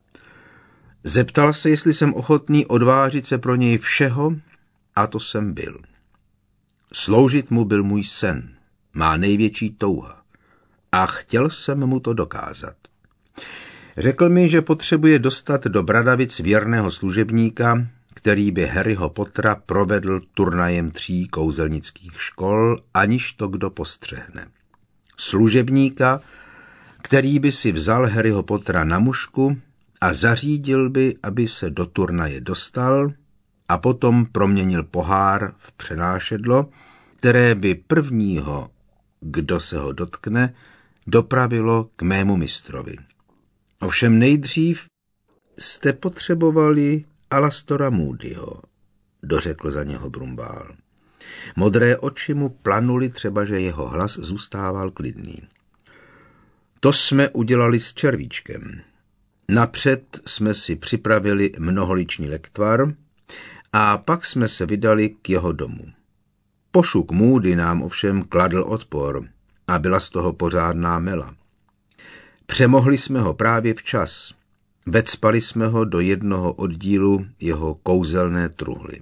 S1: Zeptal se, jestli jsem ochotný odvážit se pro něj všeho, a to jsem byl. Sloužit mu byl můj sen, má největší touha. A chtěl jsem mu to dokázat. Řekl mi, že potřebuje dostat do Bradavic věrného služebníka, který by Harryho Pottera provedl turnajem 3 kouzelnických škol, aniž to kdo postřehne. Služebníka, který by si vzal Harryho Pottera na mušku a zařídil by, aby se do turnaje dostal a potom proměnil pohár v přenášedlo, které by prvního, kdo se ho dotkne, dopravilo k mému mistrovi. Ovšem nejdřív jste potřebovali Alastora Moodyho, dořekl za něho Brumbál. Modré oči mu planuly, třeba že jeho hlas zůstával klidný. To jsme udělali s Červíčkem. Napřed jsme si připravili mnoholičný lektvar a pak jsme se vydali k jeho domu. Pošuk Moody nám ovšem kladl odpor a byla z toho pořádná mela. Přemohli jsme ho právě včas. Vecpali jsme ho do jednoho oddílu jeho kouzelné truhly.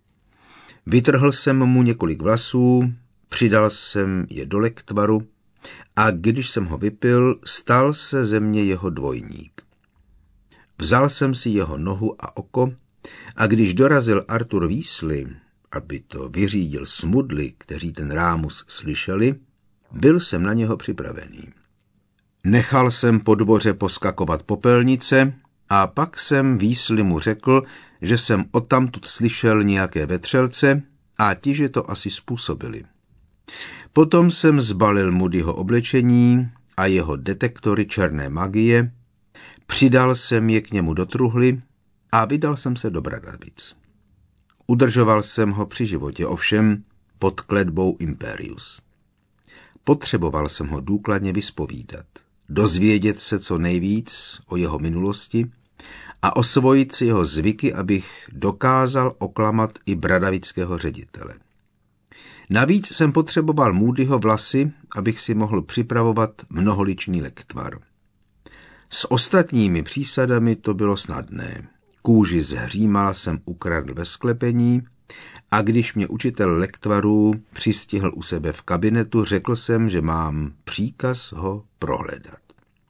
S1: Vytrhl jsem mu několik vlasů, přidal jsem je do lektvaru a když jsem ho vypil, stal se ze mě jeho dvojník. Vzal jsem si jeho nohu a oko a když dorazil Arthur Weasley, aby to vyřídil smudly, kteří ten rámus slyšeli, byl jsem na něho připravený. Nechal jsem po dvoře poskakovat popelnice a pak jsem Weasleymu řekl, že jsem odtamtud slyšel nějaké vetřelce a ti, že to asi způsobili. Potom jsem zbalil Moodyho oblečení a jeho detektory černé magie, přidal jsem je k němu do truhly a vydal jsem se do Bradavic. Udržoval jsem ho při životě, ovšem pod kletbou Imperius. Potřeboval jsem ho důkladně vyspovídat, dozvědět se co nejvíc o jeho minulosti a osvojit si jeho zvyky, abych dokázal oklamat i bradavického ředitele. Navíc jsem potřeboval Moodyho vlasy, abych si mohl připravovat mnoholičný lektvar. S ostatními přísadami to bylo snadné. Kůži z hřímala jsem ukradl ve sklepení a když mě učitel lektvarů přistihl u sebe v kabinetu, řekl jsem, že mám příkaz ho prohledat.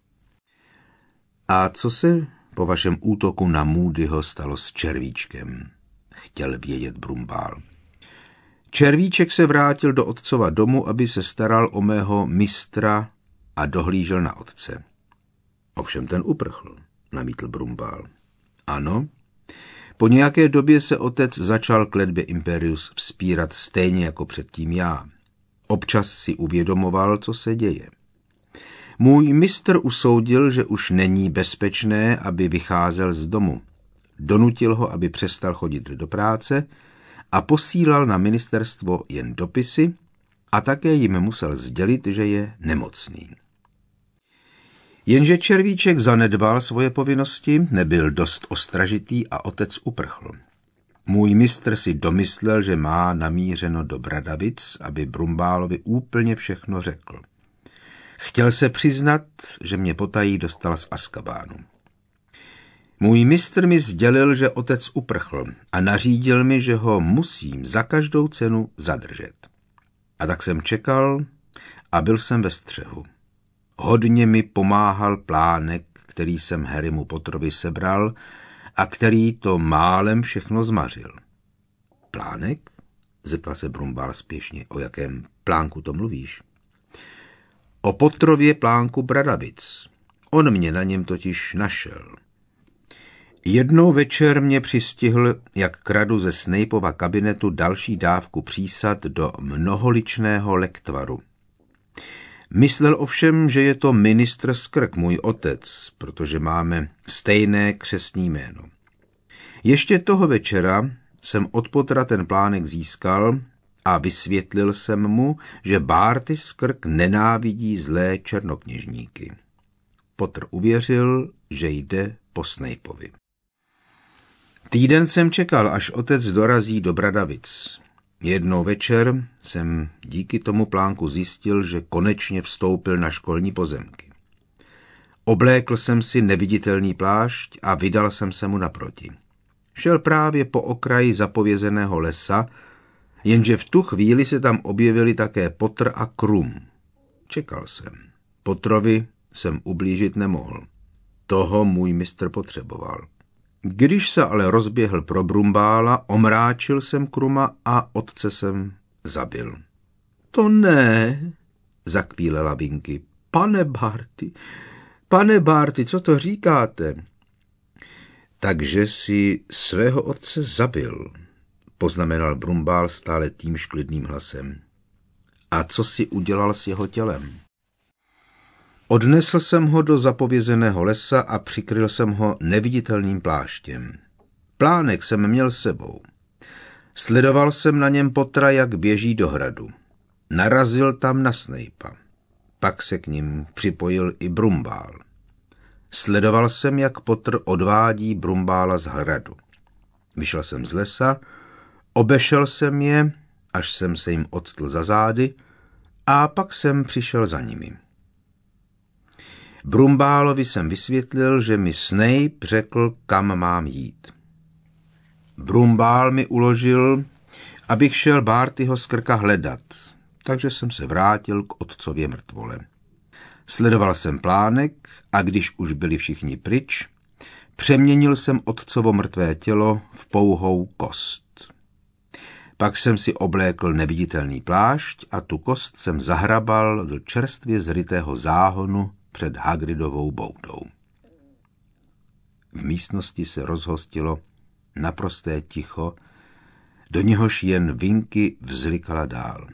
S1: A co se po vašem útoku na Moodyho stalo s Červíčkem? Chtěl vědět Brumbál. Červíček se vrátil do otcova domu, aby se staral o mého mistra a dohlížel na otce. Ovšem ten uprchl, namítl Brumbál. Ano, po nějaké době se otec začal kletbě Imperius vzpírat stejně jako předtím já. Občas si uvědomoval, co se děje. Můj mistr usoudil, že už není bezpečné, aby vycházel z domu. Donutil ho, aby přestal chodit do práce a posílal na ministerstvo jen dopisy a také jim musel sdělit, že je nemocný. Jenže červíček zanedbal svoje povinnosti, nebyl dost ostražitý a otec uprchl. Můj mistr si domyslel, že má namířeno do Bradavic, aby Brumbálovi úplně všechno řekl. Chtěl se přiznat, že mě potají dostal z Azkabánu. Můj mistr mi sdělil, že otec uprchl a nařídil mi, že ho musím za každou cenu zadržet. A tak jsem čekal a byl jsem ve střehu. Hodně mi pomáhal plánek, který jsem Harrymu Potterovi sebral a který to málem všechno zmařil. Plánek? Zeptal se Brumbál spěšně. O jakém plánku to mluvíš? O Potterově plánku Bradavic. On mě na něm totiž našel. Jednou večer mě přistihl, jak kradu ze Snapeova kabinetu další dávku přísad do mnoholičného lektvaru. Myslel ovšem, že je to ministr Skrk, můj otec, protože máme stejné křestní jméno. Ještě toho večera jsem od Pottera ten plánek získal a vysvětlil jsem mu, že Barty Skrk nenávidí zlé černokněžníky. Potter uvěřil, že jde po Snapeovi. Týden jsem čekal, až otec dorazí do Bradavic. Jednou večer jsem díky tomu plánku zjistil, že konečně vstoupil na školní pozemky. Oblékl jsem si neviditelný plášť a vydal jsem se mu naproti. Šel právě po okraji zapovězeného lesa, jenže v tu chvíli se tam objevili také Potter a Krum. Čekal jsem. Potterovi jsem ublížit nemohl. Toho můj mistr potřeboval. Když se ale rozběhl pro Brumbála, omráčil jsem Kruma a otce jsem zabil. To ne, zakvílela Winky. Pane Barty, co to říkáte? Takže si svého otce zabil, poznamenal Brumbál stále tím klidným hlasem. A co si udělal s jeho tělem? Odnesl jsem ho do zapovězeného lesa a přikryl jsem ho neviditelným pláštěm. Plánek jsem měl sebou. Sledoval jsem na něm Pottera, jak běží do hradu. Narazil tam na Snapea. Pak se k ním připojil i Brumbál. Sledoval jsem, jak Potter odvádí Brumbála z hradu. Vyšel jsem z lesa, obešel jsem je, až jsem se jim octl za zády, a pak jsem přišel za nimi. Brumbálovi jsem vysvětlil, že mi Snape řekl, kam mám jít. Brumbál mi uložil, abych šel Bartyho Skrka hledat, takže jsem se vrátil k otcově mrtvole. Sledoval jsem plánek a když už byli všichni pryč, přeměnil jsem otcovo mrtvé tělo v pouhou kost. Pak jsem si oblékl neviditelný plášť a tu kost jsem zahrabal do čerstvě zrytého záhonu před Hagridovou boudou. V místnosti se rozhostilo naprosté ticho, do něhož jen Winky vzlikala dál.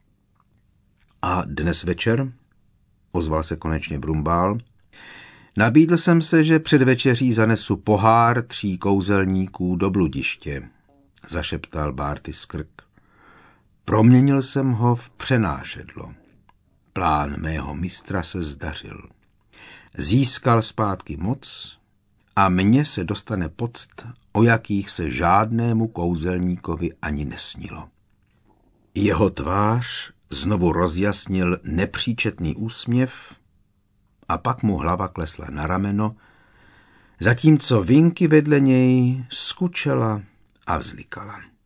S1: A dnes večer, ozval se konečně Brumbál, nabídl jsem se, že před večeří zanesu pohár 3 kouzelníků do bludiště, zašeptal Barty Skrk. Proměnil jsem ho v přenášedlo. Plán mého mistra se zdařil. Získal zpátky moc a mně se dostane poct, o jakých se žádnému kouzelníkovi ani nesnilo. Jeho tvář znovu rozjasnil nepříčetný úsměv a pak mu hlava klesla na rameno, zatímco Winky vedle něj skučela a vzlikala.